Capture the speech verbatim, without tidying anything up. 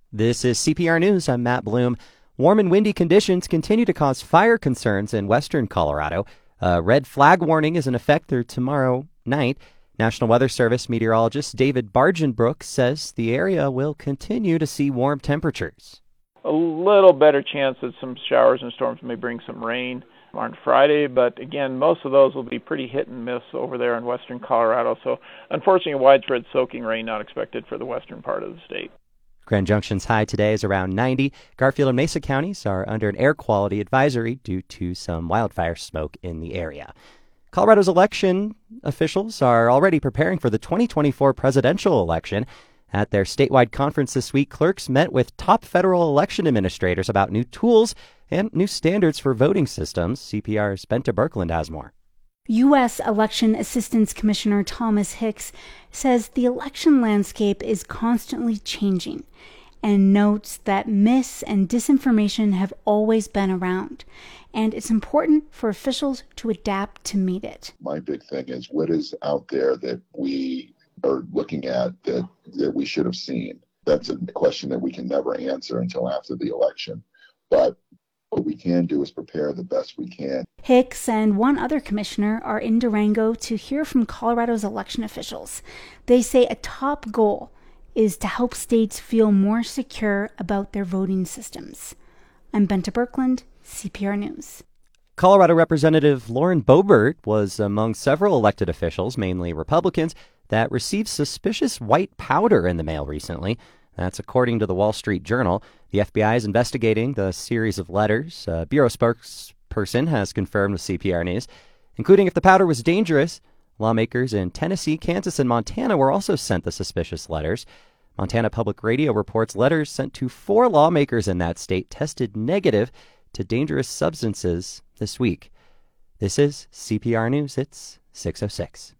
This is C P R News. I'm Matt Bloom. Warm and windy conditions continue to cause fire concerns in western Colorado. A red flag warning is in effect through tomorrow night. National Weather Service meteorologist David Bargenbrook says the area will continue to see warm temperatures. A little better chance that some showers and storms may bring some rain on Friday, but again, most of those will be pretty hit and miss over there in western Colorado. So unfortunately, widespread soaking rain not expected for the western part of the state. Grand Junction's high today is around ninety. Garfield and Mesa counties are under an air quality advisory due to some wildfire smoke in the area. Colorado's election officials are already preparing for the twenty twenty-four presidential election. At their statewide conference this week, clerks met with top federal election administrators about new tools and new standards for voting systems. C P R's Bente Birkeland has more. U S Election Assistance Commissioner Thomas Hicks says the election landscape is constantly changing and notes that mis and disinformation have always been around, and it's important for officials to adapt to meet it. My big thing is what is out there that we are looking at that, that we should have seen. That's a question that we can never answer until after the election. But what we can do is prepare the best we can. Hicks and one other commissioner are in Durango to hear from Colorado's election officials. They say a top goal is to help states feel more secure about their voting systems. I'm Bente Birkeland, C P R News. Colorado Representative Lauren Boebert was among several elected officials, mainly Republicans, that received suspicious white powder in the mail recently. That's according to the Wall Street Journal. The F B I is investigating the series of letters. A Bureau spokesperson has confirmed with C P R News, including if the powder was dangerous. Lawmakers in Tennessee, Kansas, and Montana were also sent the suspicious letters. Montana Public Radio reports letters sent to four lawmakers in that state tested negative to dangerous substances this week. This is C P R News. It's six oh six.